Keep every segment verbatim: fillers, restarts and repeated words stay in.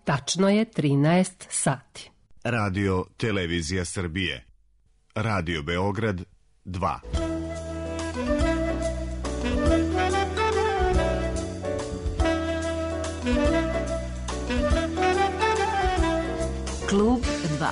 Tačno je trinaest sati. Radio Televizija Srbije. Radio Beograd dva. Klub dva.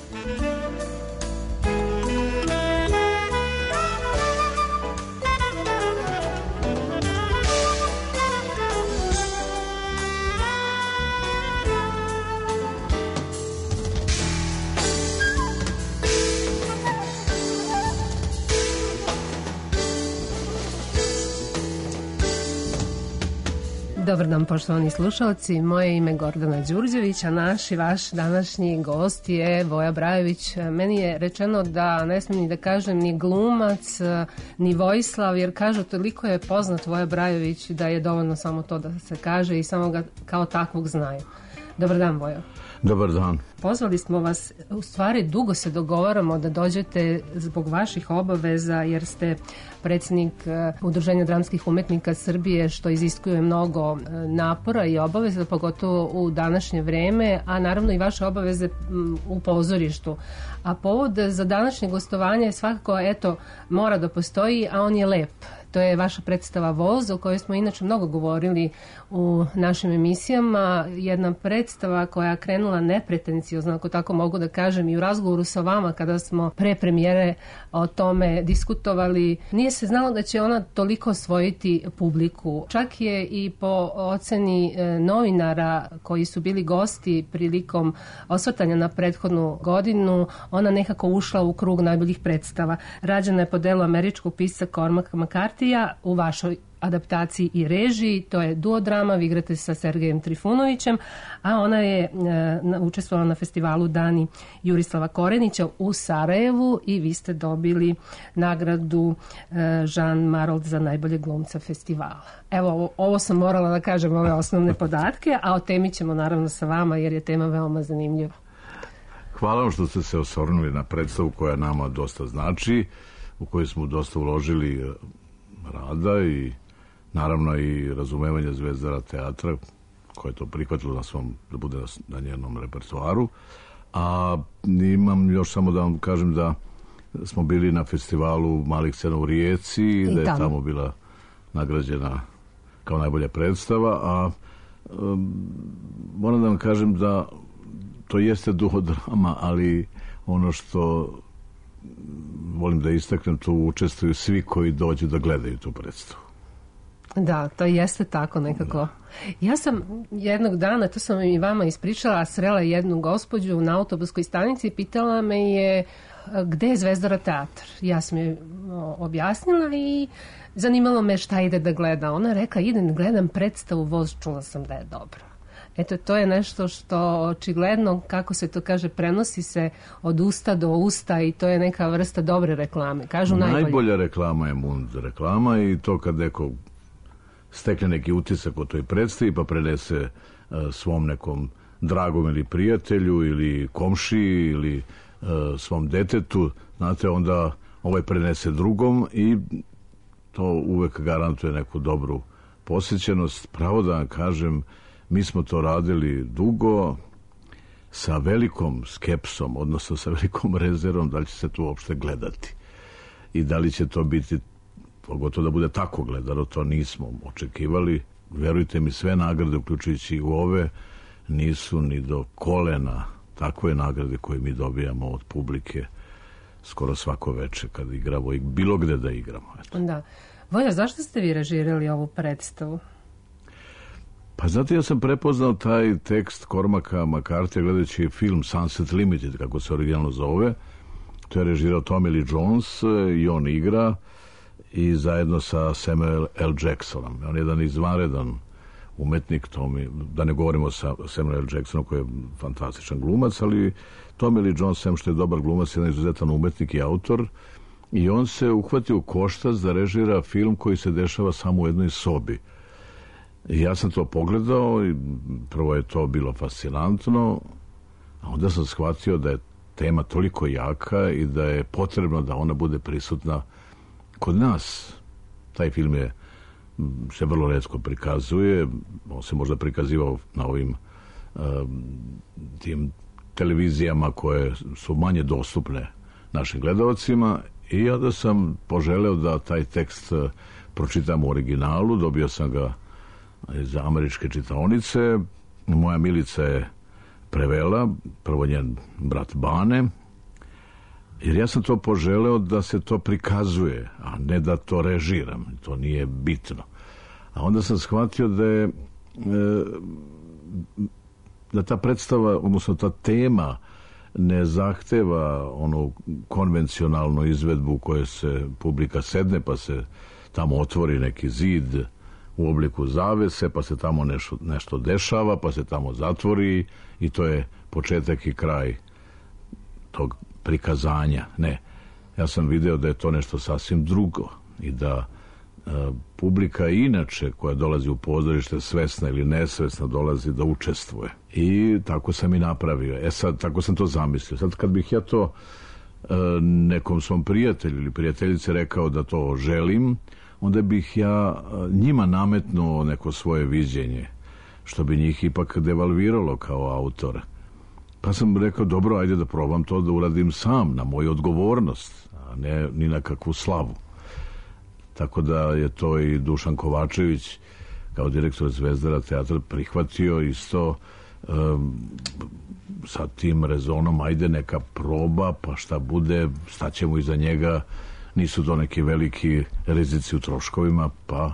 Dobar dan, poštovani slušalci. Moje ime je Gordana Đurđević, a naš i vaš današnji gost je Voja Brajović. Meni je rečeno da ne smijem ni da kažem ni glumac, ni Vojislav, jer kažu toliko je poznat Voja Brajović da je dovoljno samo to da se kaže i samo ga kao takvog znaju. Dobar dan, Vojo. Dobar dan. Pozvali smo vas, u stvari dugo se dogovaramo da dođete zbog vaših obaveza, jer ste predsjednik Udruženja dramskih umetnika Srbije, što iziskuje mnogo napora i obaveza, pogotovo u današnje vreme, a naravno i vaše obaveze u pozorištu. A povod za današnje gostovanje je svakako, eto, mora da postoji, a on je lep. To je vaša predstava Voz, o kojoj smo inače mnogo govorili u našim emisijama. Jedna predstava koja je krenula nepretenciozno, ako tako mogu da kažem, i u razgovoru sa vama kada smo pre premijere o tome diskutovali. Nije se znalo da će ona toliko osvojiti publiku. Čak je i po oceni novinara koji su bili gosti prilikom osvrtanja na prethodnu godinu, ona nekako ušla u krug najboljih predstava. Rađena je po delu američkog pisca Cormaca McCarthyja, u vašoj adaptaciji i režiji. To je duodrama, vi igrate sa Sergejem Trifunovićem, a ona je e, učestvovala na festivalu Dani Jurislava Korenića u Sarajevu i vi ste dobili nagradu e, Jean Marold za najbolje glumca festivala. Evo, ovo, ovo sam morala da kažem, ove osnovne podatke, a o temi ćemo naravno sa vama, jer je tema veoma zanimljiva. Hvala vam što ste se osvrnuli na predstavu koja nama dosta znači, u kojoj smo dosta uložili rada i naravno i razumevanje Zvezdara teatra koje je to prihvatilo na svom, da bude na njenom repertoaru. A imam još samo da vam kažem da smo bili na festivalu malih scena u Rijeci i da je tamo, tamo bila nagrađena kao najbolja predstava, a um, moram da vam kažem da to jeste duhodrama, ali ono što volim da istaknem, tu učestvuju svi koji dođu da gledaju tu predstavu. Da, to jeste tako nekako. Da. Ja sam jednog dana, to sam i vama ispričala, srela jednu gospođu na autobuskoj stanici i pitala me je gde je Zvezdara teatar. Ja sam je objasnila i zanimalo me šta ide da gleda. Ona rekla, idem gledam predstavu Voz, čula sam da je dobro. Eto, to je nešto što očigledno, kako se to kaže, prenosi se od usta do usta i to je neka vrsta dobre reklame. Kažu najbolje. Najbolja reklama je Mund reklama i to kad neko stekne neki utisak o toj predstavi pa prenese uh, svom nekom dragom ili prijatelju ili komšiji ili uh, svom detetu, znate, onda ovaj prenese drugom i to uvek garantuje neku dobru posjećenost. Pravo da vam kažem, mi smo to radili dugo, sa velikom skepsom, odnosno sa velikom rezervom da li će se to uopšte gledati i da li će to biti, pogotovo da bude tako gledano, to nismo očekivali. Verujte mi, sve nagrade, uključujući i ove, nisu ni do kolena takve nagrade koje mi dobijamo od publike skoro svako veče kad igramo i bilo gde da igramo. Eto. Da. Voja, zašto ste vi režirali ovu predstavu? Pa zato ja sam prepoznao taj tekst Cormaca McCarthyja gledajući film Sunset Limited, kako se originalno zove. To je režirao Tommy Lee Jones i on igra i zajedno sa Samuel L. Jacksonom. On je jedan izvanredan umetnik, Tommy, da ne govorimo sa Samuel L. Jacksonom koji je fantastičan glumac, ali Tommy Lee Jones, sem što je dobar glumac, je jedan izuzetan umetnik i autor i on se uhvatio u koštac da režira film koji se dešava samo u jednoj sobi. I ja sam to pogledao i prvo je to bilo fascinantno, a onda sam shvatio da je tema toliko jaka i da je potrebno da ona bude prisutna kod nas. Taj film je, se vrlo retko prikazuje, on se možda prikazivao na ovim tim televizijama koje su manje dostupne našim gledalcima, i onda sam poželeo da taj tekst pročitam u originalu. Dobio sam ga iz američke čitaonice. Moja Milica je prevela, prvo njen brat Bane, jer ja sam to poželeo da se to prikazuje, a ne da to režiram. To nije bitno. A onda sam shvatio da je da ta predstava, odnosno ta tema ne zahteva onu konvencionalnu izvedbu u kojoj se publika sedne pa se tamo otvori neki zid u obliku zavese, pa se tamo nešto, nešto dešava, pa se tamo zatvori i to je početak i kraj tog prikazanja. Ne, ja sam video da je to nešto sasvim drugo i da e, publika inače koja dolazi u pozorište, svesna ili nesvesna, dolazi da učestvuje. I tako sam i napravio. E sad, tako sam to zamislio. Sad kad bih ja to e, nekom svom prijatelju ili prijateljice rekao da to želim, onda bih ja njima nametnuo neko svoje viđenje, što bi njih ipak devalviralo kao autora. Pa sam rekao, dobro, ajde da probam to da uradim sam, na moju odgovornost, a ne ni na kakvu slavu. Tako da je to i Dušan Kovačević, kao direktor Zvezdara teatra, prihvatio isto um, sa tim rezonom, ajde neka proba, pa šta bude, staćemo iza njega. Nisu to neki veliki rizici u troškovima, pa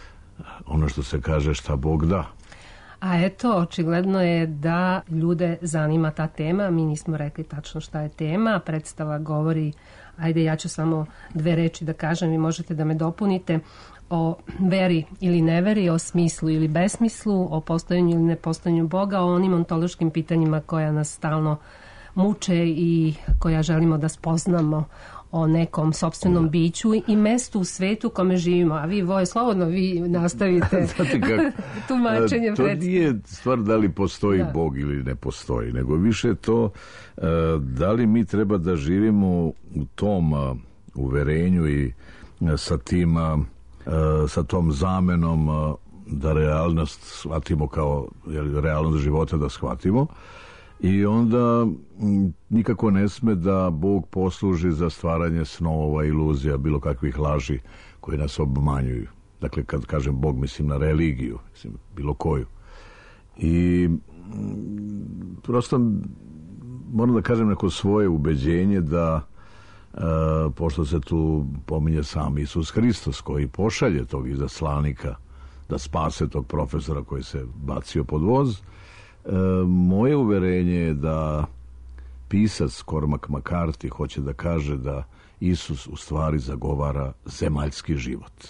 ono što se kaže, šta Bog da. A eto, očigledno je da ljude zanima ta tema. Mi nismo rekli tačno šta je tema. Predstava govori, ajde ja ću samo dve reči da kažem, vi možete da me dopunite, o veri ili neveri, o smislu ili besmislu, o postojanju ili nepostojanju Boga, o onim ontološkim pitanjima koja nas stalno muče i koja želimo da spoznamo, o nekom sopstvenom biću i mestu u svetu u kome živimo. A vi, Voje, slobodno vi nastavite tumačenje. To nije stvar da li postoji da. Bog ili ne postoji, nego više to da li mi treba da živimo u tom uverenju i sa tim, sa tom zamenom da realnost shvatimo kao realnost života da shvatimo. I onda nikako ne sme da Bog posluži za stvaranje snova, iluzija, bilo kakvih laži koje nas obmanjuju. Dakle, kad kažem Bog, mislim na religiju, mislim bilo koju. I prosto moram da kažem neko svoje ubeđenje da, e, pošto se tu pominje sam Isus Hristos koji pošalje tog izaslanika da spase tog profesora koji se bacio pod voz, E, moje uverenje je da pisac Cormac McCarthy hoće da kaže da Isus u stvari zagovara zemaljski život.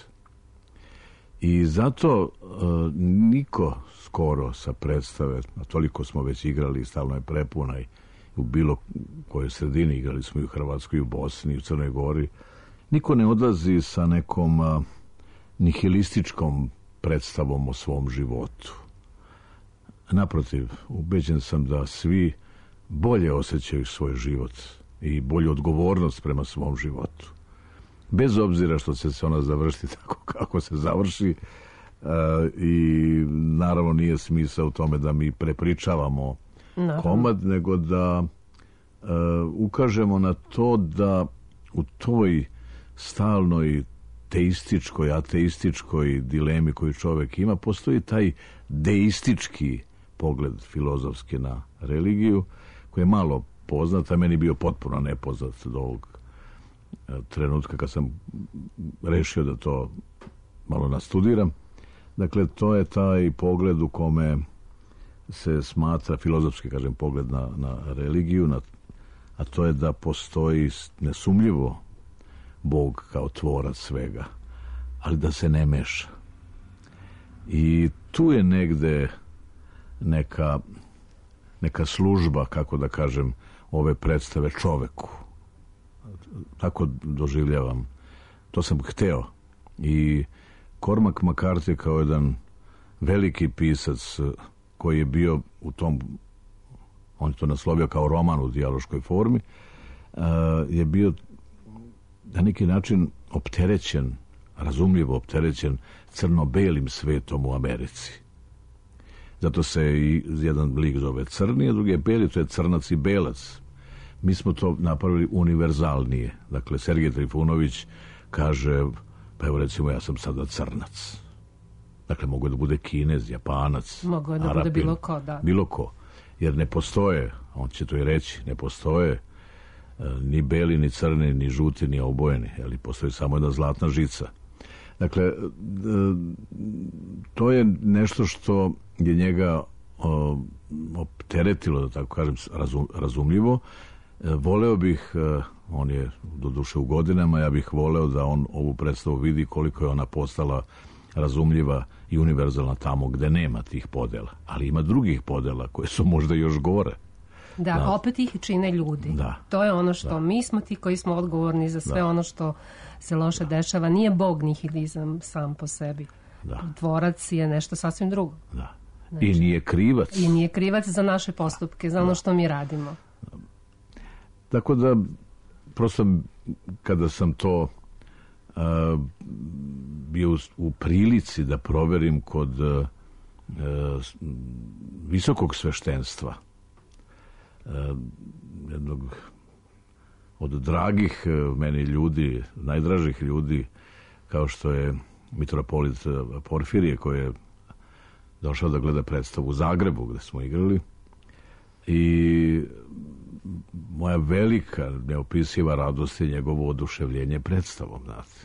I zato e, niko skoro sa predstave, a toliko smo već igrali i stalno je prepuna i u bilo kojoj sredini, igrali smo i u Hrvatskoj, i u Bosni, i u Crnoj Gori, niko ne odlazi sa nekom a, nihilističkom predstavom o svom životu. Naprotiv, ubeđen sam da svi bolje osjećaju svoj život i bolju odgovornost prema svom životu. Bez obzira što će se ona završiti tako kako se završi, uh, i naravno nije smisao u tome da mi prepričavamo naravno. komad, nego da uh, ukažemo na to da u toj stalnoj teističkoj, ateističkoj dilemi koju čovjek ima, postoji taj deistički pogled filozofski na religiju, koji je malo poznat, a meni bio potpuno nepoznat do ovog trenutka kad sam rešio da to malo nastudiram. Dakle, to je taj pogled u kome se smatra, filozofski kažem, pogled na, na religiju, na, a to je da postoji nesumljivo Bog kao tvorac svega, ali da se ne meša. I tu je negde neka, neka služba, kako da kažem, ove predstave čoveku. Tako doživljavam. To sam hteo. I Cormac McCarthy kao jedan veliki pisac koji je bio u tom, on je to naslovio kao roman u dijaloškoj formi, je bio na neki način opterećen, razumljivo opterećen crno-belim svetom u Americi. Zato se i jedan lik zove crni, a drugi je beli, to je crnac i belac. Mi smo to napravili univerzalnije. Dakle, Sergej Trifunović kaže, pa evo recimo ja sam sada crnac. Dakle, mogu da bude Kinez, Japanac, mogu da Arapin, bude bilo ko, da. Bilo ko. Jer ne postoje, on će to i reći, ne postoje e, ni beli, ni crni, ni žuti, ni obojeni. Ali postoji samo jedna zlatna žica. Dakle, e, to je nešto što je njega o, opteretilo, da tako kažem, razum, razumljivo. E, voleo bih, e, on je doduše u godinama, ja bih voleo da on ovu predstavu vidi koliko je ona postala razumljiva i univerzalna tamo gde nema tih podela. Ali ima drugih podela koje su možda još gore. Da, da. opet ih čine ljudi. Da. To je ono što da. mi smo ti koji smo odgovorni za sve da. ono što se loše da. dešava. Nije Bog nihilizam sam po sebi. Da. Dvorac je nešto sasvim drugo. Da. Znači, I nije krivac. I nije krivac za naše postupke, za ono što mi radimo. Da. Tako da, prosto kada sam to uh, bio u, u prilici da proverim kod uh, visokog sveštenstva, uh, jednog od dragih uh, meni ljudi, najdražih ljudi, kao što je mitropolit Porfirije, koji je došao da gleda predstavu u Zagrebu gde smo igrali, i moja velika neopisiva radost je njegovo oduševljenje predstavom, znate.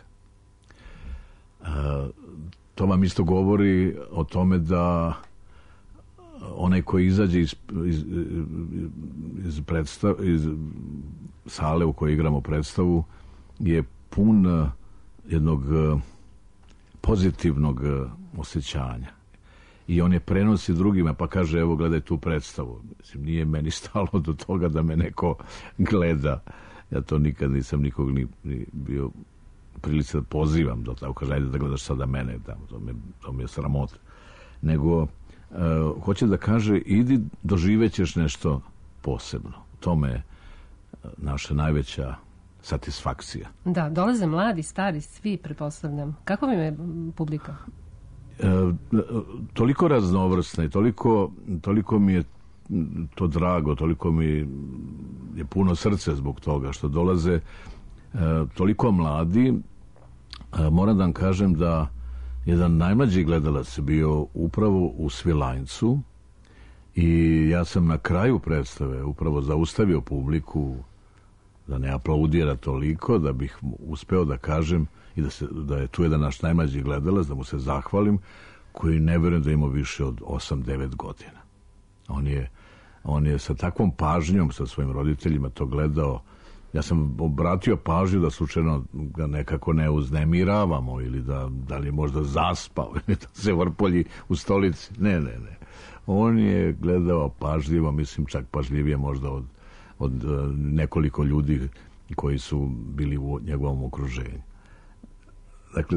E, to vam isto govori o tome da onaj koji izađe iz, iz, iz, predstav, iz sale u kojoj igramo predstavu je pun jednog pozitivnog osjećanja. I on je prenosi drugima, pa kaže, evo, gledaj tu predstavu. Mislim, nije meni stalo do toga da me neko gleda. Ja to nikad nisam nikog ni, ni bio prilici da pozivam, da tako kaže, ajde da gledaš sada mene, da, to, me, to mi je sramota. Nego, uh, hoće da kaže, idi, doživećeš nešto posebno. To me je naša najveća satisfakcija. Da, dolaze mladi, stari, svi, pretpostavljam. Kako mi je publika? E, toliko raznovrsna i toliko, toliko mi je to drago, toliko mi je puno srce zbog toga što dolaze e, toliko mladi. E, moram da vam kažem da jedan najmlađi gledalac je bio upravo u Svilajncu i ja sam na kraju predstave upravo zaustavio publiku da ne aplaudira toliko, da bih uspeo da kažem i da, se, da je tu jedan naš najmlađi gledalac, da mu se zahvalim, koji ne verujem da ima više od osam devet godina. On je, on je sa takvom pažnjom sa svojim roditeljima to gledao. Ja sam obratio pažnju da slučajno ga nekako ne uznemiravamo ili da, da li je možda zaspao ili da se vrpolji u stolici. Ne, ne, ne. On je gledao pažljivo, mislim čak pažljivije možda od, od nekoliko ljudi koji su bili u njegovom okruženju. Dakle,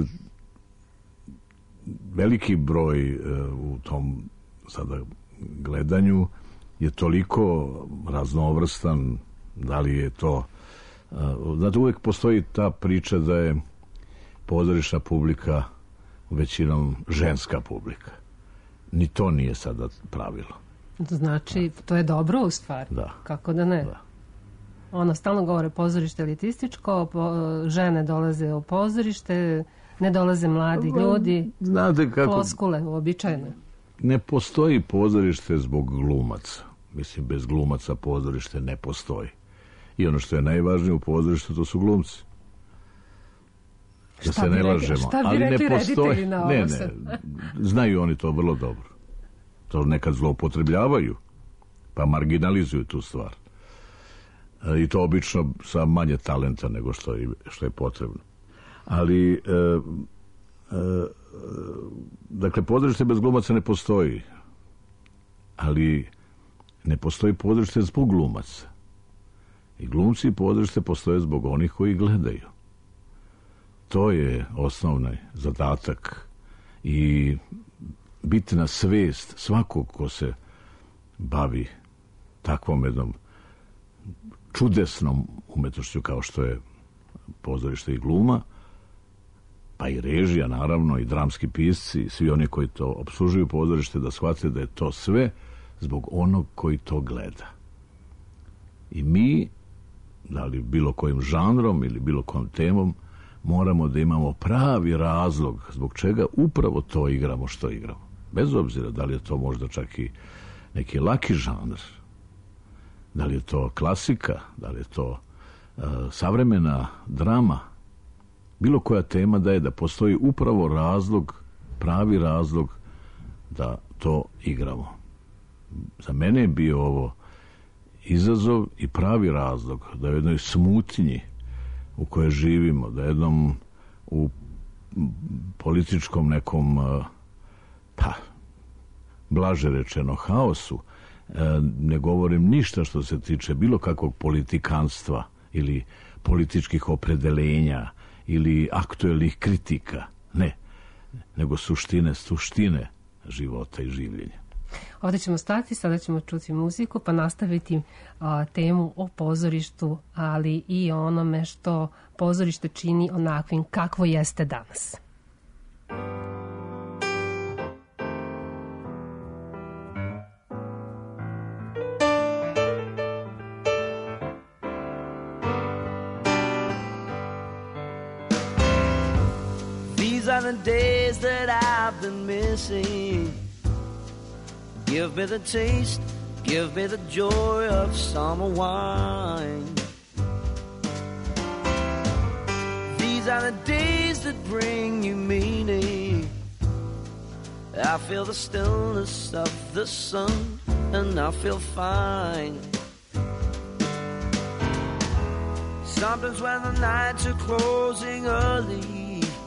veliki broj uh, u tom sada gledanju je toliko raznovrstan, da li je to... Uh, znate, uvek postoji ta priča da je pozorišna publika većinom ženska publika. Ni to nije sada pravilo. Znači, to je dobro u stvari. Da. Kako da ne? Da. Ono, stalno govore pozorište elitističko, po, žene dolaze u pozorište, ne dolaze mladi ljudi. Znate kako... Floskule, uobičajene. Ne postoji pozorište zbog glumaca. Mislim, bez glumaca pozorište ne postoji. I ono što je najvažnije u pozorištu, to su glumci. Da šta se ne rekli, lažemo. Šta bi ali rekli ne postoji. reditelji na ovo? Ne, ne. Znaju oni to vrlo dobro. To nekad zloupotrebljavaju, pa marginalizuju tu stvar. I to obično sa manje talenta nego što je, što je potrebno. Ali, e, e, dakle, pozorište bez glumaca ne postoji. Ali ne postoji pozorište zbog glumaca. I glumci i pozorište postoje zbog onih koji gledaju. To je osnovni zadatak i bitna svest svakog ko se bavi takvom jednom čudesnom umetnošću kao što je pozorište i gluma, pa i režija naravno, i dramski pisci, i svi oni koji to opslužuju pozorište, da shvate da je to sve zbog onog koji to gleda. I mi, da li bilo kojim žanrom ili bilo kojom temom, moramo da imamo pravi razlog zbog čega upravo to igramo što igramo. Bez obzira da li je to možda čak i neki laki žanr, da li je to klasika, da li je to uh, savremena drama, bilo koja tema da je da postoji upravo razlog, pravi razlog da to igramo. Za mene je bio ovo izazov i pravi razlog da u jednoj smutnji u kojoj živimo, da jednom u političkom nekom, pa, blaže rečeno, haosu, ne govorim ništa što se tiče bilo kakvog politikanstva ili političkih opredelenja ili aktuelnih kritika, ne, nego suštine, suštine života i življenja. Ovdje ćemo stati, sada ćemo čuti muziku pa nastaviti a, temu o pozorištu, ali i o onome što pozorište čini onakvim kakvo jeste danas. These are the days that I've been missing. Give me the taste, give me the joy of summer wine. These are the days that bring you meaning. I feel the stillness of the sun and I feel fine. Sometimes when the nights are closing early,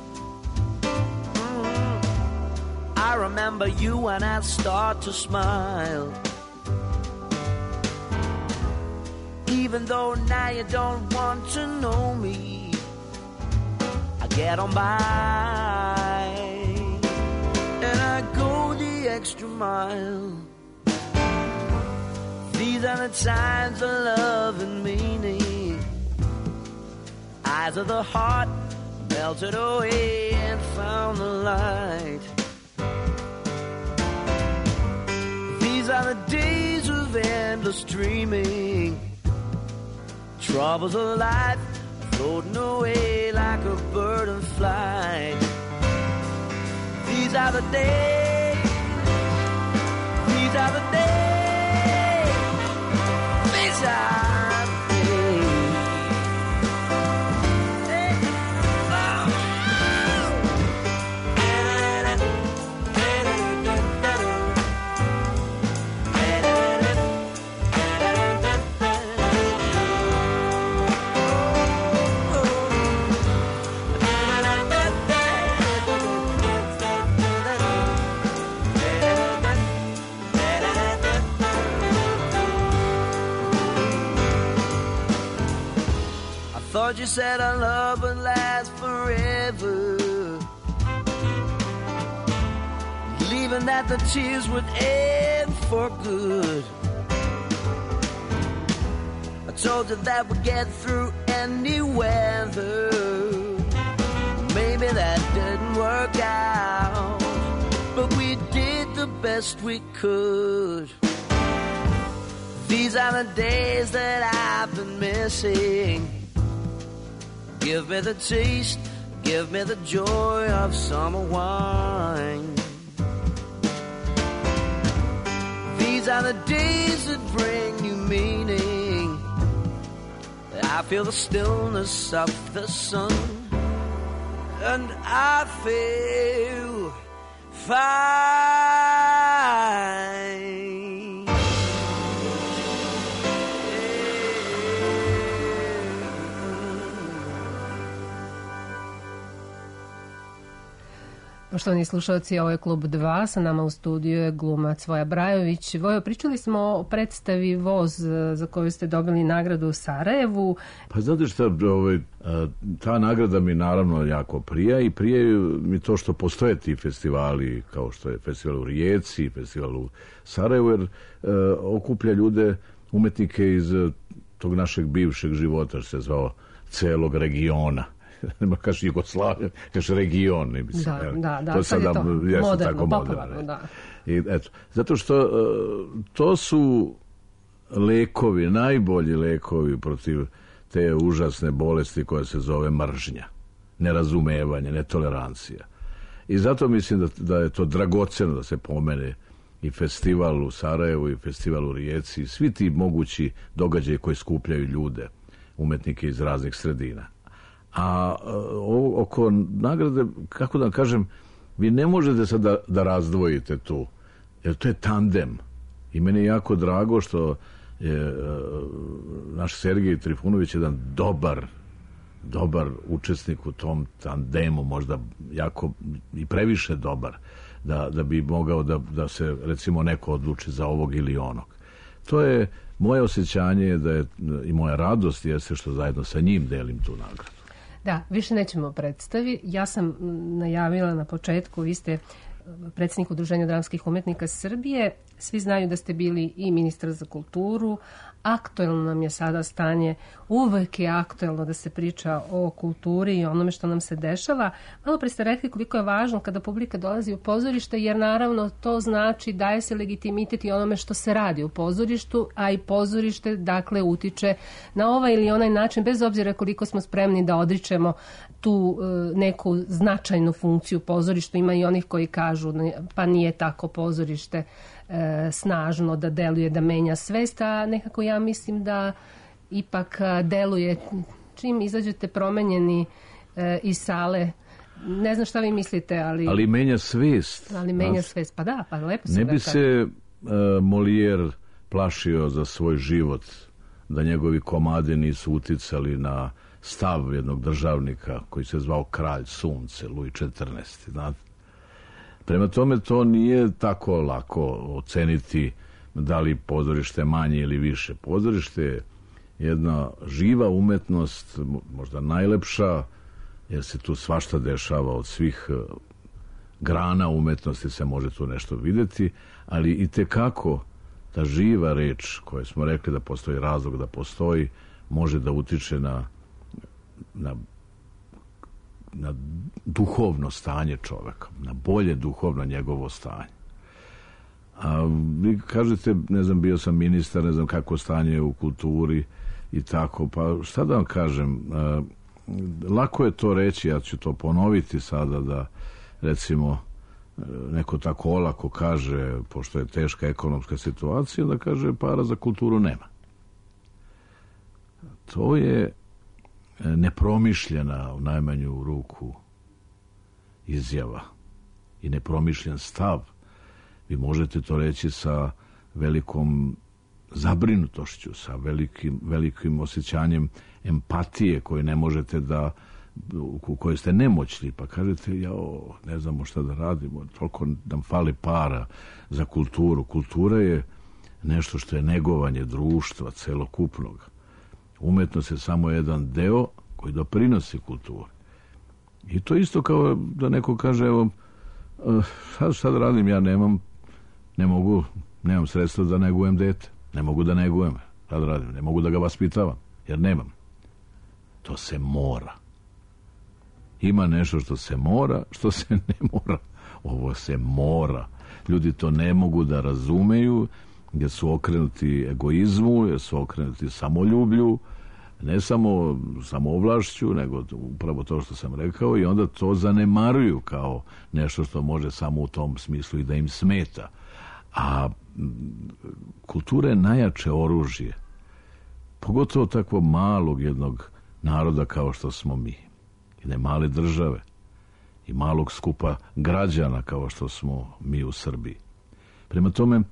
I remember you and I start to smile. Even though now you don't want to know me, I get on by and I go the extra mile. These are the times of love and meaning. Eyes of the heart melted away and found the light. These are the days of endless dreaming. Troubles of life floating away like a bird in flight. These are the days. These are the days. These are Thought you said our love would last forever, believing that the tears would end for good. I told you that we'd get through any weather. Maybe that didn't work out, but we did the best we could. These are the days that I've been missing. Give me the taste, give me the joy of summer wine. These are the days that bring you meaning. I feel the stillness of the sun and I feel fine. Poštovani slušalci, ovo je Klub dva, sa nama u studiju je glumac Voja Brajović. Vojo, pričali smo o predstavi Voz za koju ste dobili nagradu u Sarajevu. Pa znate šta, ovaj, ta nagrada mi naravno jako prija i prije mi to što postoje ti festivali, kao što je festival u Rijeci, festival u Sarajevu, jer uh, okuplja ljude, umetnike iz tog našeg bivšeg života, što se zvao celog regiona. nema kaži Jugoslavija, kaži region, mislim. Da, da, da, to sad je to moderno, popularno, da. I, eto, zato što uh, to su lekovi, najbolji lekovi protiv te užasne bolesti koja se zove mržnja, nerazumevanje, netolerancija. I zato mislim da, da je to dragoceno da se pomene i festival u Sarajevu i festival u Rijeci, svi ti mogući događaji koji skupljaju ljude, umetnike iz raznih sredina. A o, oko nagrade, kako da kažem, vi ne možete sad da, da razdvojite tu, jer to je tandem. I meni je jako drago što je uh, naš Sergej Trifunović jedan dobar dobar učesnik u tom tandemu, možda jako i previše dobar, da, da bi mogao da, da se recimo neko odluči za ovog ili onog. To je moje osjećanje da je, i moja radost jeste što zajedno sa njim delim tu nagradu. Da, više nećemo predstavi. Ja sam najavila na početku, vi ste predsjednik Udruženja dramskih umetnika Srbije. Svi znaju da ste bili i ministar za kulturu. Aktuelno nam je sada stanje, uvek je aktuelno da se priča o kulturi i onome što nam se dešava. Malo pre ste rekli koliko je važno kada publika dolazi u pozorište, jer naravno to znači daje se legitimitet i onome što se radi u pozorištu, a i pozorište dakle utiče na ovaj ili onaj način, bez obzira koliko smo spremni da odričemo tu e, neku značajnu funkciju u pozorištu. Ima i onih koji kažu pa nije tako pozorište e, snažno da deluje, da menja svest, a nekako ja mislim da ipak deluje čim izađete promenjeni e, iz sale. Ne znam šta vi mislite, ali... Ali menja svest. Ali menja svest, pa da, pa lepo se ne bi rekao. se e, Molière plašio za svoj život da njegovi komade nisu uticali na stav jednog državnika koji se zvao Kralj sunce, Luj četrnaesti. Znate? Prema tome to nije tako lako oceniti da li pozorište manje ili više. Pozorište je jedna živa umetnost, možda najlepša, jer se tu svašta dešava, od svih grana umetnosti se može tu nešto vidjeti, ali i tekako ta živa reč, koja smo rekli da postoji razlog da postoji, može da utiče na, na, na duhovno stanje čoveka, na bolje duhovno njegovo stanje. A vi kažete, ne znam, bio sam ministar, ne znam kako stanje u kulturi i tako, pa šta da vam kažem, a, lako je to reći, ja ću to ponoviti sada, da recimo neko tako olako kaže, pošto je teška ekonomska situacija, da kaže para za kulturu nema. To je nepromišljena u najmanju ruku izjava i nepromišljen stav. Vi možete to reći sa velikom zabrinutošću, sa velikim, velikim osjećanjem empatije koje ne možete da, u kojoj ste nemoćni, pa kažete, jao, ne znamo šta da radimo, toliko nam fali para za kulturu. Kultura je nešto što je negovanje društva celokupnog. Umetnost je samo jedan deo koji doprinosi kulturi. I to isto kao da neko kaže, evo, šta, šta da radim, ja nemam, ne mogu, nemam sredstva da negujem dete, ne mogu da negujem, šta da radim, ne mogu da ga vaspitavam, jer nemam. To se mora. Ima nešto što se mora, što se ne mora. Ovo se mora. Ljudi to ne mogu da razumeju, jer su okrenuti egoizmu, jer su okrenuti samoljublju, ne samo samoovlašću, nego upravo to što sam rekao, i onda to zanemaruju kao nešto što može samo u tom smislu i da im smeta. A kultura je najjače oružje, pogotovo takvog malog jednog naroda kao što smo mi, jedne male države i malog skupa građana kao što smo mi u Srbiji. Prema tome,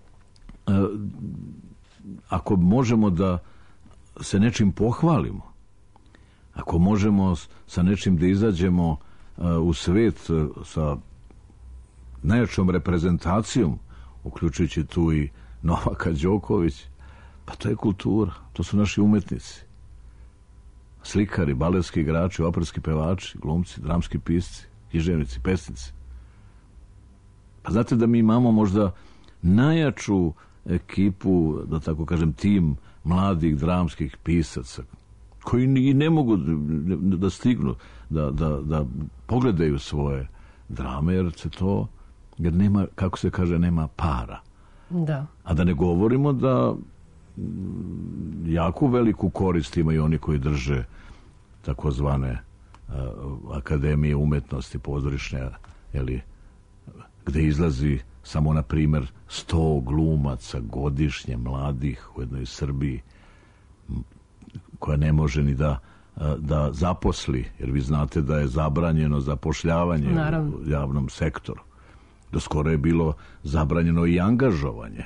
ako možemo da se nečim pohvalimo, ako možemo sa nečim da izađemo u svet sa najjačom reprezentacijom, uključujući tu i Novaka Đoković, pa to je kultura, to su naši umetnici. Slikari, baletski igrači, operski pevači, glumci, dramski pisci, književnici, pesnici. Pa znate da mi imamo možda najjaču ekipu, da tako kažem, tim mladih dramskih pisaca koji ni ne mogu da stignu, da, da, da pogledaju svoje drame, jer se to, jer nema, kako se kaže, nema para. Da. A da ne govorimo da jako veliku korist imaju oni koji drže takozvane akademije umetnosti pozorišne, jeli, gde izlazi samo, na primjer, sto glumaca godišnje mladih u jednoj Srbiji, koja ne može ni da, da zaposli, jer vi znate da je zabranjeno zapošljavanje Naravno. u javnom sektoru. Do skoro je bilo zabranjeno i angažovanje.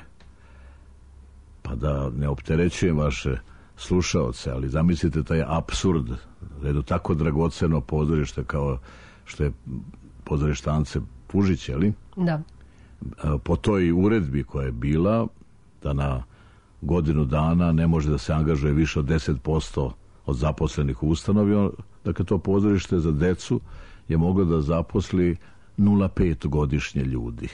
Pa da ne opterećujem vaše slušaoce, ali zamislite taj apsurd, da je do tako dragoceno pozorište kao što je pozorište Ance Pužić, ali? Da. Po toj uredbi koja je bila, da na godinu dana ne može da se angažuje više od deset posto od zaposlenih u ustanovi, dakle to pozorište za decu je moglo da zaposli nula zarez pet godišnje ljudi.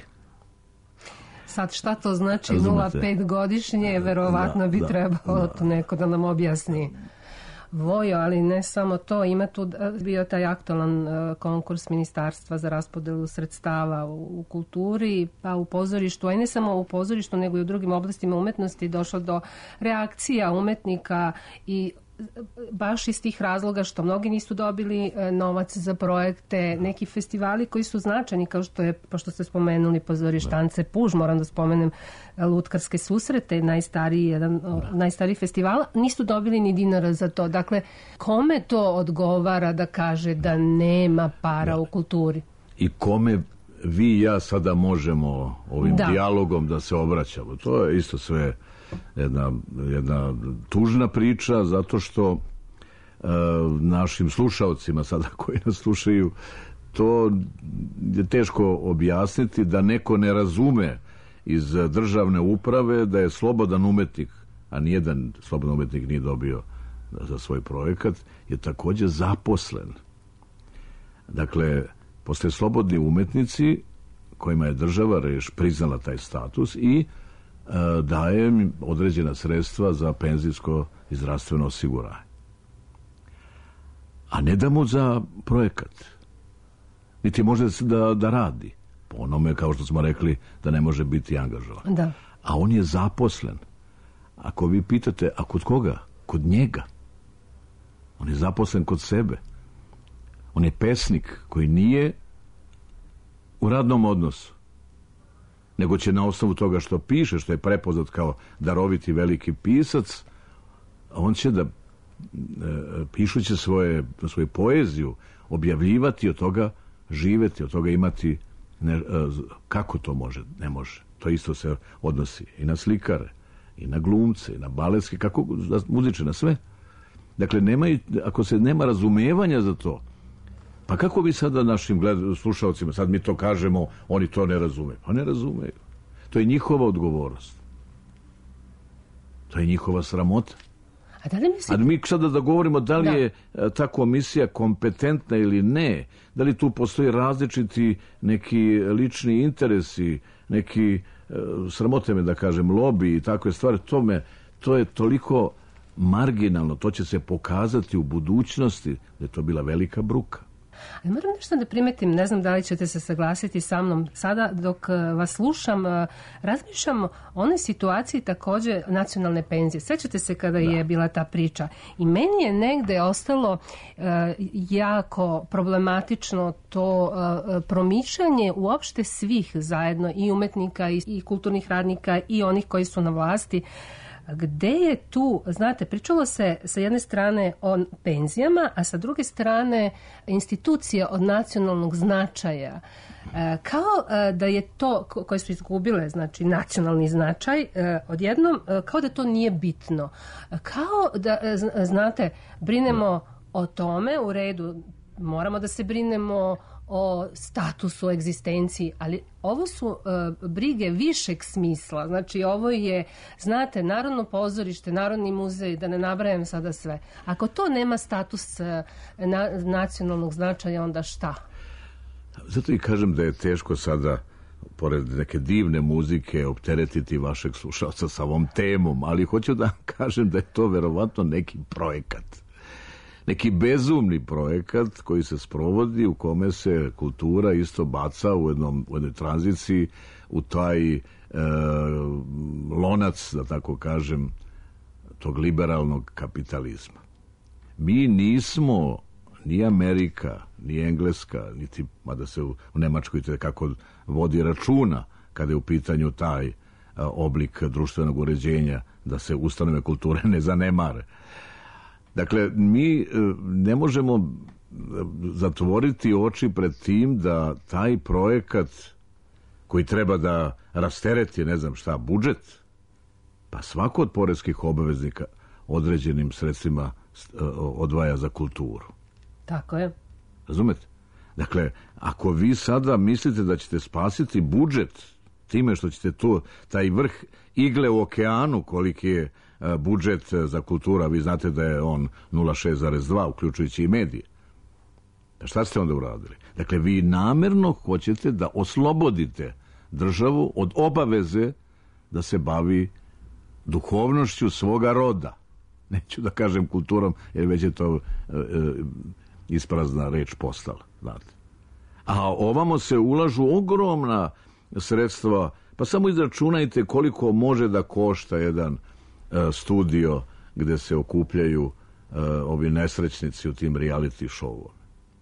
Sad šta to znači nula zarez pet godišnje, verovatno bi da, trebalo da. to neko da nam objasni. Vojo, ali ne samo to, ima tu bio taj aktualan konkurs Ministarstva za raspodelu sredstava u, u kulturi, pa u pozorištu, a i ne samo u pozorištu, nego i u drugim oblastima umetnosti došlo do reakcija umetnika i baš iz tih razloga što mnogi nisu dobili novac za projekte, neki festivali koji su značajni, kao što je, pošto ste spomenuli pozorište Ance Puž, moram da spomenem Lutkarske susrete, najstariji, jedan od najstarijih festivala, nisu dobili ni dinara za to. Dakle, kome to odgovara da kaže da nema para da. u kulturi? I kome vi i ja sada možemo ovim da. dijalogom da se obraćamo? To je isto sve jedna, jedna tužna priča, zato što e, našim slušaocima sada koji nas slušaju, to je teško objasniti, da neko ne razume iz državne uprave da je slobodan umetnik, a nijedan slobodan umetnik nije dobio za svoj projekat, je također zaposlen. Dakle, postoje slobodni umetnici kojima je država reš priznala taj status i daje im određena sredstva za penzijsko i zdravstveno osiguranje. A ne da mu za projekat. Niti može da, da radi. Po onome, kao što smo rekli, da ne može biti angažovan. Da. A on je zaposlen. Ako vi pitate, a kod koga? Kod njega. On je zaposlen kod sebe. On je pesnik koji nije u radnom odnosu, nego će na osnovu toga što piše, što je prepoznat kao daroviti veliki pisac, on će da, e, pišući svoje, svoju poeziju, objavljivati, od toga živeti, od toga imati, ne, e, kako to može? Ne može. To isto se odnosi i na slikare, i na glumce, i na baletske, kako muziče, na sve. Dakle, nemaju, ako se nema razumevanja za to, pa kako bi sada našim gled, slušalcima, sad mi to kažemo, oni to ne razumeju? Pa ne razumeju. To je njihova odgovornost. To je njihova sramota. A da li misli... A mi sada da govorimo da li da. je ta komisija kompetentna ili ne, da li tu postoji različiti neki lični interesi, neki, sramote me da kažem, lobi i takve stvari, to, me, to je toliko marginalno, to će se pokazati u budućnosti da je to bila velika bruka. Ali moram nešto da primetim, ne znam da li ćete se saglasiti sa mnom. Sada dok vas slušam, razmišljam o onoj situaciji također nacionalne penzije. Sećate se kada da. je bila ta priča. I meni je negde ostalo uh, jako problematično to uh, promišljanje uopšte svih zajedno, i umetnika i, i kulturnih radnika i onih koji su na vlasti. Gde je tu, znate, pričalo se sa jedne strane o penzijama, a sa druge strane institucije od nacionalnog značaja. Kao da je to, koje su izgubile, znači nacionalni značaj, odjednom, kao da to nije bitno. Kao da, znate, brinemo o tome, u redu, moramo da se brinemo o statusu, egzistenciji, ali ovo su uh, brige višeg smisla. Znači, ovo je, znate, Narodno pozorište, Narodni muzej, da ne nabrajam sada sve. Ako to nema status uh, na, nacionalnog značaja, onda šta? Zato i kažem da je teško sada, pored neke divne muzike, opteretiti vašeg slušalca sa ovom temom, ali hoću da kažem da je to verovatno neki projekat. neki bezumni projekat koji se sprovodi, u kome se kultura isto baca u, jednom, u jednoj tranziciji u taj e, lonac, da tako kažem, tog liberalnog kapitalizma. Mi nismo ni Amerika, ni Engleska, niti, mada se u, u Nemačkoj kako vodi računa kada je u pitanju taj a, oblik društvenog uređenja, da se ustanove kulture ne zanemare. Dakle, mi ne možemo zatvoriti oči pred tim da taj projekat koji treba da rastereti, ne znam šta, budžet, pa svako od poreskih obaveznika određenim sredstvima odvaja za kulturu. Tako je. Razumete? Dakle, ako vi sada mislite da ćete spasiti budžet time što ćete to, taj vrh igle u okeanu, koliki je budžet za kulturu, a vi znate da je on nula šest zarez dva, uključujući i medije. A šta ste onda uradili? Dakle, vi namerno hoćete da oslobodite državu od obaveze da se bavi duhovnošću svoga roda. Neću da kažem kulturom, jer već je to e, e, isprazna reč postala. Znate. A ovamo se ulažu ogromna sredstva, pa samo izračunajte koliko može da košta jedan e, studio gde se okupljaju e, ovi nesrećnici u tim reality showu.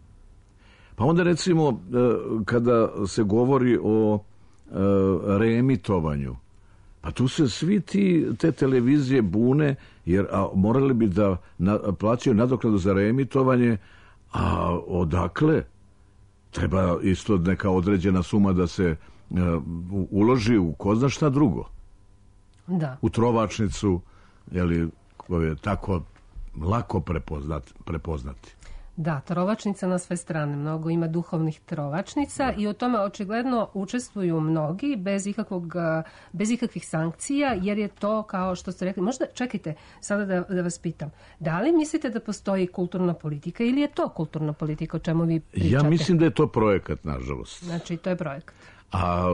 Pa onda recimo e, kada se govori o e, reemitovanju, pa tu se svi ti, te televizije bune, jer a, morali bi da na, plaćaju nadoknadu za reemitovanje, a odakle? Treba isto neka određena suma da se uh, uloži u ko zna šta drugo. Da. U trovačnicu, jeli, koje je tako lako prepoznati. prepoznati. Da, trovačnica na sve strane. Mnogo ima duhovnih trovačnica, da. I u tome očigledno učestvuju mnogi bez ikakvog, bez ikakvih sankcija, jer je to, kao što ste rekli, možda, čekajte, sada da, da vas pitam, da li mislite da postoji kulturna politika ili je to kulturna politika o čemu vi pričate? Ja mislim da je to projekat, nažalost. Znači, to je projekat. A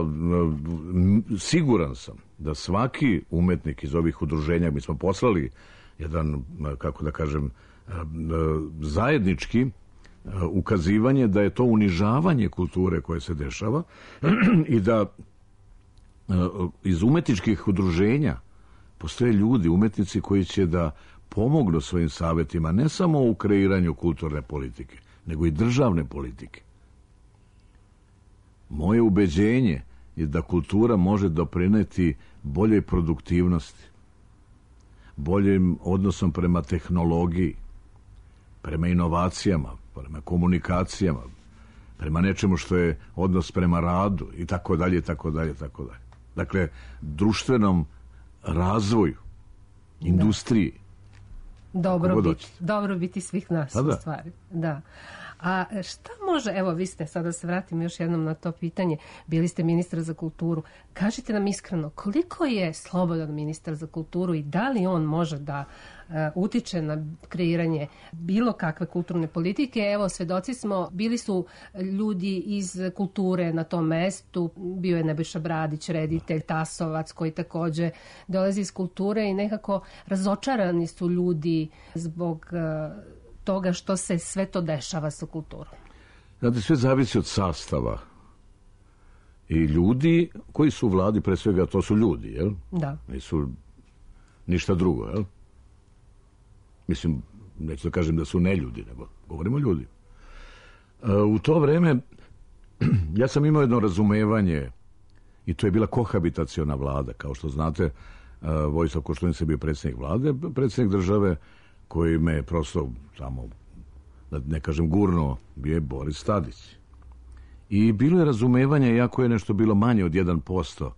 siguran sam da svaki umetnik iz ovih udruženja, mi smo poslali jedan, kako da kažem, zajednički ukazivanje da je to unižavanje kulture koje se dešava i da iz umetničkih udruženja postoje ljudi, umetnici koji će da pomognu svojim savjetima ne samo u kreiranju kulturne politike, nego i državne politike. Moje ubeđenje je da kultura može doprineti boljoj produktivnosti, boljim odnosom prema tehnologiji, prema inovacijama, prema komunikacijama, prema nečemu što je odnos prema radu i tako dalje, tako dalje, tako dalje. Dakle, društvenom razvoju, industriji. Dobro biti, dobro biti svih nas, u stvari. Da. A šta može, evo vi ste, sada se vratim još jednom na to pitanje, bili ste ministar za kulturu, kažite nam iskreno, koliko je slobodan ministar za kulturu i da li on može da uh, utiče na kreiranje bilo kakve kulturne politike? Evo, svedoci smo, bili su ljudi iz kulture na tom mestu, bio je Nebojša Bradić, reditelj, Tasovac, koji takođe dolazi iz kulture i nekako razočarani su ljudi zbog uh, toga što se sve to dešava sa kulturom. Znate, sve zavisi od sastava. I ljudi koji su u vladi, pre svega, to su ljudi, jel? Da. Nisu ništa drugo, jel? Mislim, neću da kažem da su neljudi, nego govorimo o ljudi. U to vreme ja sam imao jedno razumevanje i to je bila kohabitaciona vlada. Kao što znate, Vojislav Koštunica je bio predsjednik vlade, predsjednik države koji me prosto tamo, da ne kažem gurno, bio je Boris Tadić. I bilo je razumevanje, iako je nešto bilo manje od jedan posto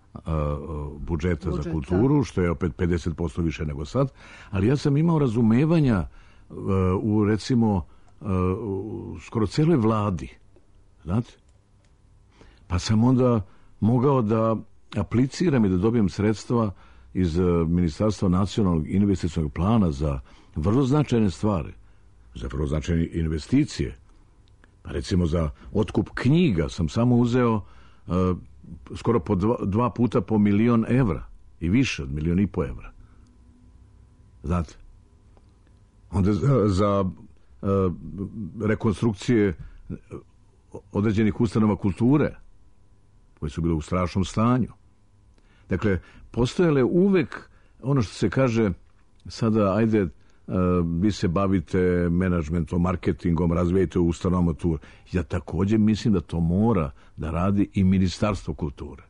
budžeta Budžet, za kulturu, što je opet pedeset posto više nego sad, ali ja sam imao razumevanja u, recimo, u skoro celoj vladi. Znate? Pa sam onda mogao da apliciram i da dobijem sredstva iz Ministarstva nacionalnog investicionog plana za vrlo značajne stvari, za vrlo značajne investicije. Pa recimo za otkup knjiga sam samo uzeo uh, skoro po dva, dva puta po milion evra i više od milion i po evra. Znate? onda za, za uh, rekonstrukcije određenih ustanova kulture koje su bile u strašnom stanju. Dakle, postojale uvek ono što se kaže sada, ajde, uh, vi se bavite menadžmentom, marketingom, razvijete u ustanovama kulture. Ja također mislim da to mora da radi i Ministarstvo kulture.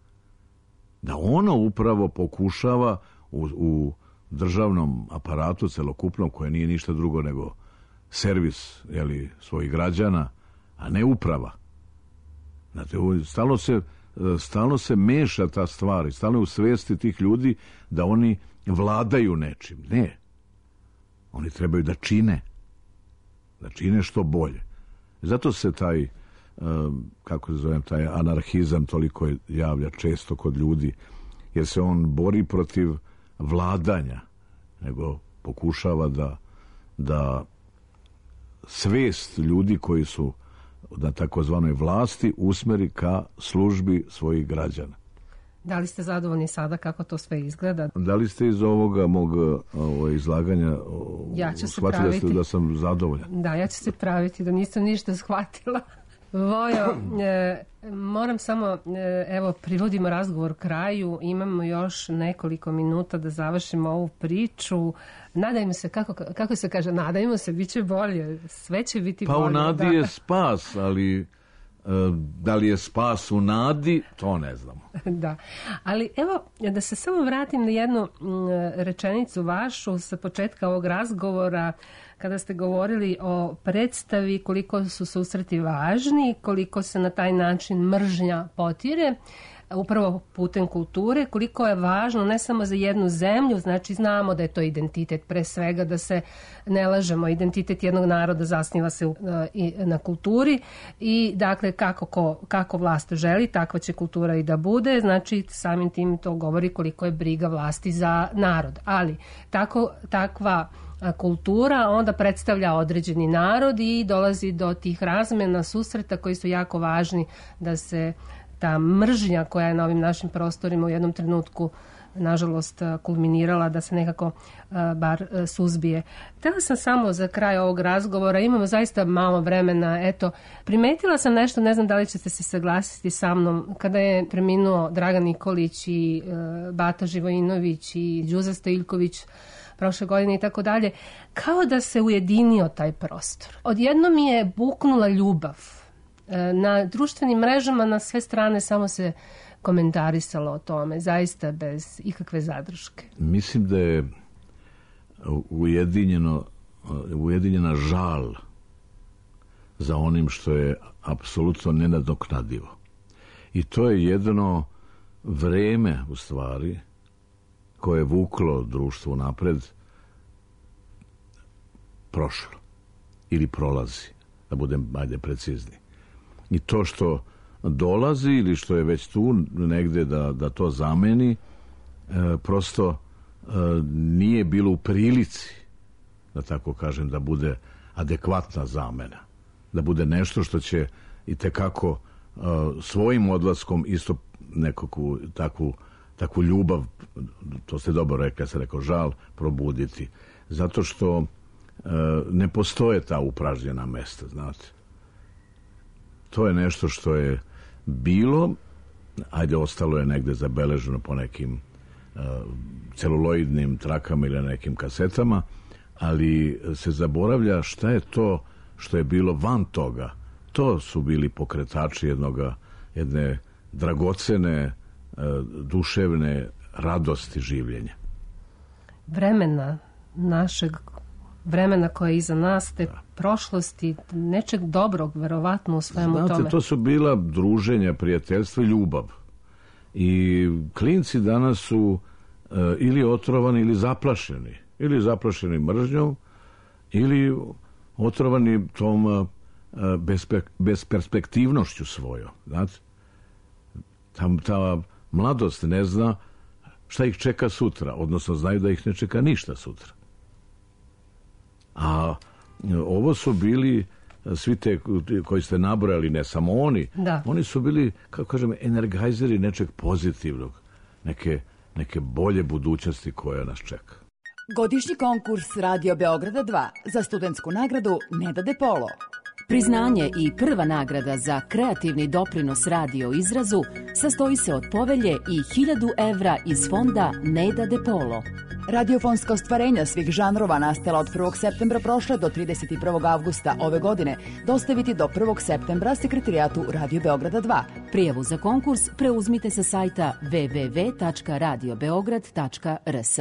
Da ono upravo pokušava u, u državnom aparatu celokupnom, koje nije ništa drugo nego servis, jeli, svojih građana, a ne uprava. Znate, stalno se, stalno se meša ta stvar i stalno je u svesti tih ljudi da oni vladaju nečim. Ne. Oni trebaju da čine. Da čine što bolje. Zato se taj, kako se zovem, taj anarhizam toliko javlja često kod ljudi, jer se on bori protiv vladanja, nego pokušava da, da svest ljudi koji su na takozvanoj vlasti usmeri ka službi svojih građana. Da li ste zadovoljni sada kako to sve izgleda? Da li ste iz ovoga mog ovo, izlaganja ja ću se shvatili praviti, da, ste, da sam zadovoljan? Da, ja ću se praviti da nisam ništa shvatila. Vojo, e, moram samo, e, evo, privodimo razgovor kraju, imamo još nekoliko minuta da završimo ovu priču. Nadajmo se, kako, kako se kaže, nadajmo se, bit će bolje, sve će biti pa bolje. Pa u nadi da. Je spas, ali e, da li je spas u nadi, to ne znamo. Da, ali evo, da se samo vratim na jednu m, rečenicu vašu sa početka ovog razgovora, kada ste govorili o predstavi, koliko su susreti važni, koliko se na taj način mržnja potire, upravo putem kulture, koliko je važno ne samo za jednu zemlju, znači znamo da je to identitet, pre svega da se ne lažemo, identitet jednog naroda zasniva se u, i na kulturi i dakle kako, ko, kako vlast želi, takva će kultura i da bude, znači samim tim to govori koliko je briga vlasti za narod, ali tako, takva kultura onda predstavlja određeni narod i dolazi do tih razmena, susreta koji su jako važni da se ta mržnja koja je na ovim našim prostorima u jednom trenutku nažalost kulminirala, da se nekako uh, bar uh, suzbije. Htela sam samo za kraj ovog razgovora, imamo zaista malo vremena, eto, primetila sam nešto, ne znam da li ćete se saglasiti sa mnom, kada je preminuo Dragan Nikolić i uh, Bata Živojinović i Đuza Stojiljković prošle godine i tako dalje, kao da se ujedinio taj prostor. Odjednom mi je buknula ljubav. Na društvenim mrežama na sve strane samo se komentarisalo o tome, zaista bez ikakve zadrške. Mislim da je ujedinjeno, ujedinjena žal za onim što je apsolutno nenadoknadivo. I to je jedno vreme, u stvari, koje je vuklo društvo napred, prošlo. Ili prolazi, da budem, ajde, precizni. I to što dolazi ili što je već tu negde da, da to zameni, e, prosto e, nije bilo u prilici, da tako kažem, da bude adekvatna zamena. Da bude nešto što će i tekako e, svojim odlaskom isto nekakvu takvu, takvu ljubav, to ste dobro rekli, ja sam rekao žal, probuditi. Zato što e, ne postoje ta upražnjena mesta, znate. To je nešto što je bilo, ajde, ostalo je negde zabeleženo po nekim uh, celuloidnim trakama ili nekim kasetama, ali se zaboravlja šta je to što je bilo van toga. To su bili pokretači jednoga, jedne dragocene, uh, duševne radosti življenja. Vremena našeg vremena koje je iza nas, te prošlosti, nečeg dobrog, verovatno u svemu Znate, tome. To su bila druženja, prijateljstva i ljubav. I klinci danas su uh, ili otrovani ili zaplašeni. Ili zaplašeni mržnjom, ili otrovani tom uh, bespe, besperspektivnošću svojom. Znate? Ta, ta mladost ne zna šta ih čeka sutra, odnosno znaju da ih ne čeka ništa sutra. A ovo su bili svi te koji ste nabrojali, ne samo oni, da. Oni su bili, kako kažem, energizeri nečeg pozitivnog, neke, neke bolje budućnosti koja nas čeka. Godišnji konkurs Radio Beograda dva za studentsku nagradu Neda De Polo. Priznanje i prva nagrada za kreativni doprinos radio izrazu sastoji se od povelje i hiljadu evra iz fonda Neda De Polo. Radiofonska ostvarenja svih žanrova nastala od prvog septembra prošle do trideset prvog avgusta ove godine dostaviti do prvog septembra sekretarijatu Radio Beograda dva. Prijavu za konkurs preuzmite sa sajta w w w tačka radio beograd tačka r s.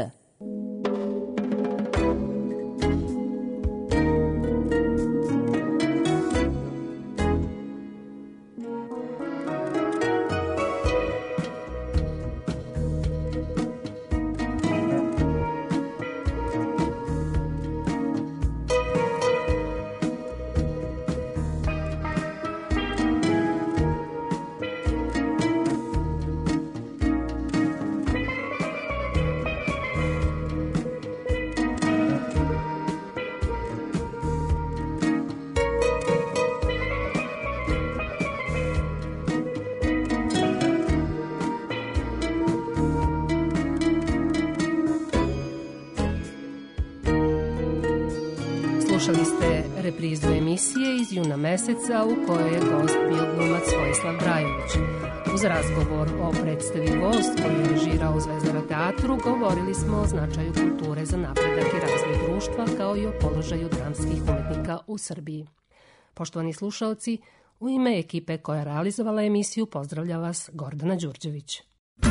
Slušali ste reprizu emisije iz juna meseca u kojoj je gost bio glumac Vojislav Brajović. Uz razgovor o predstavi Gost koju je režirao u Zvezdara teatru govorili smo o značaju kulture za napredak i razvoj društva kao i o položaju dramskih umetnika u Srbiji. Poštovani slušaoci, u ime ekipe koja je realizovala emisiju pozdravlja vas Gordana Đurđević.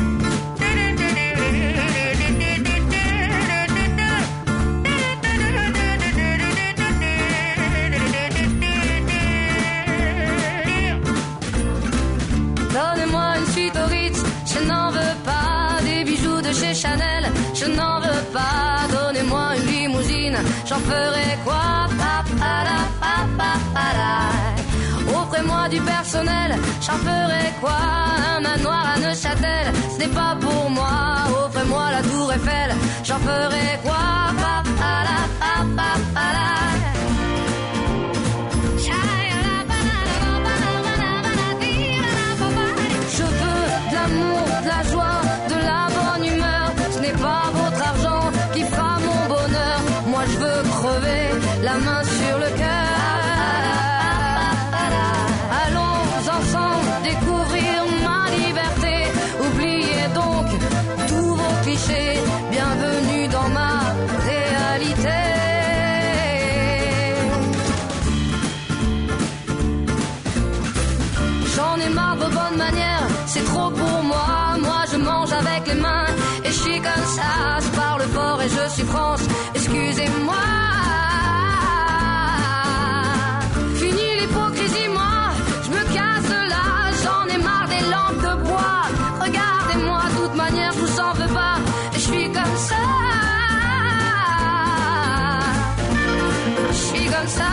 Donnez-moi une suite au Ritz, je n'en veux pas. Des bijoux de chez Chanel, je n'en veux pas. Donnez-moi une limousine, j'en ferai quoi? Pa, pa, la, pa, pa, pa, la. Offrez-moi du personnel, j'en ferai quoi? Un manoir à Neuchâtel, ce n'est pas pour moi. Offrez-moi la tour Eiffel, j'en ferai quoi? Pa, pa, la, pa, pa, pa, la. De la joie, de la bonne humeur, ce n'est pas votre argent qui fera mon bonheur. Moi je veux crever la main sur le cœur. Allons ensemble découvrir ma liberté. Oubliez donc tous vos clichés. Bienvenue dans ma réalité. J'en ai marre de vos bonnes manières, c'est trop pour moi. Moi je mange avec les mains et je suis comme ça. Je parle fort et je suis France, excusez-moi. Fini l'hypocrisie, moi je me casse de là. J'en ai marre des lampes de bois. Regardez-moi, de toute manière je vous en veux pas. Je suis comme ça. Je suis comme ça.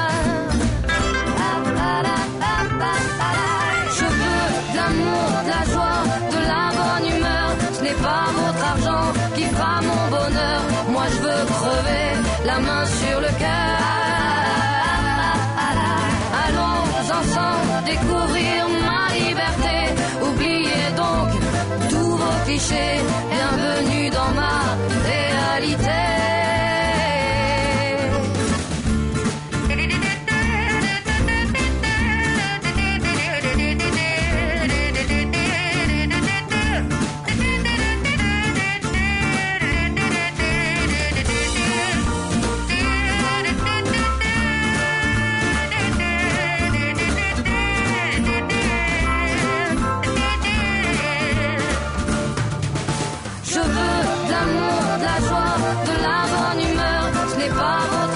De la joie, de la bonne humeur, ce n'est pas votre argent qui fera mon bonheur. Moi je veux crever la main sur le cœur. Allons ensemble découvrir ma liberté. Oubliez donc tous vos clichés. Bienvenue dans ma réalité. Je veux de l'amour, de la joie, de la bonne humeur. Ce n'est pas